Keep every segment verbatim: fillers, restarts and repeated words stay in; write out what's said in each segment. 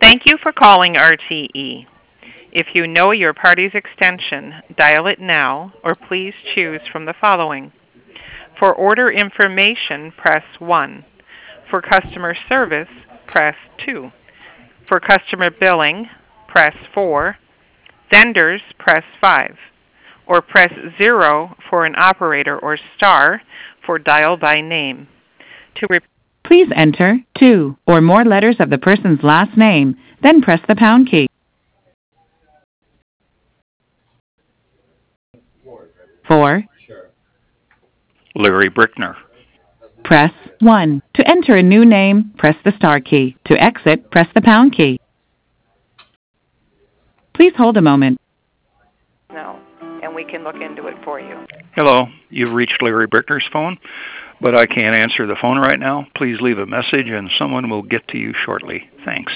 Thank you for calling R T E. If you know your party's extension, dial it now, or please choose from the following. For order information, press one. For customer service, press two. For customer billing, press four. Vendors, press five. Or press zero for an operator or star for dial by name. To re- Please enter two or more letters of the person's last name, then press the pound key. Four. Larry Brickner. Press one. To enter a new name, press the star key. To exit, press the pound key. Please hold a moment. No, and we can look into it for you. Hello, you've reached Larry Brickner's phone, but I can't answer the phone right now. Please leave a message and someone will get to you shortly. Thanks.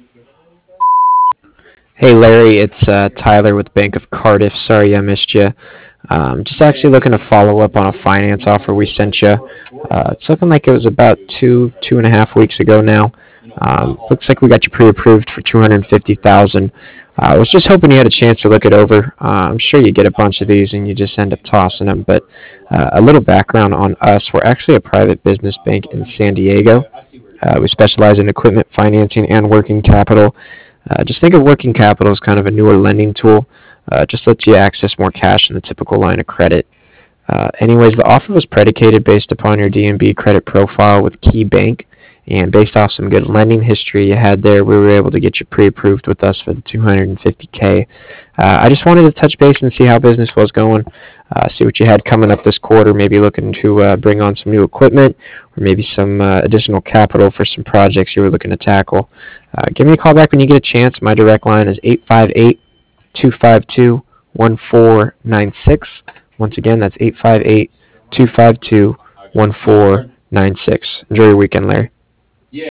Hey Larry, it's uh, Tyler with Bank of Cardiff. Sorry I missed you. Um, just actually looking to follow up on a finance offer we sent you. Uh, it's looking like it was about two, two and a half weeks ago now. Um, looks like we got you pre-approved for two hundred fifty thousand dollars. Uh, I was just hoping you had a chance to look it over. Uh, I'm sure you get a bunch of these and you just end up tossing them. But uh, a little background on us: we're actually a private business bank in San Diego. Uh, we specialize in equipment financing and working capital. Uh, just think of working capital as kind of a newer lending tool. Uh, just lets you access more cash than the typical line of credit. Uh, anyways, the offer was predicated based upon your D N B credit profile with Key Bank, and based off some good lending history you had there, we were able to get you pre-approved with us for the two hundred fifty thousand dollars. Uh, I just wanted to touch base and see how business was going, uh, see what you had coming up this quarter, maybe looking to uh, bring on some new equipment, or maybe some uh, additional capital for some projects you were looking to tackle. Uh, give me a call back when you get a chance. My direct line is eight five eight, two five two, one four nine six. Once again, that's eight five eight, two five two, one four nine six. Enjoy your weekend, Larry.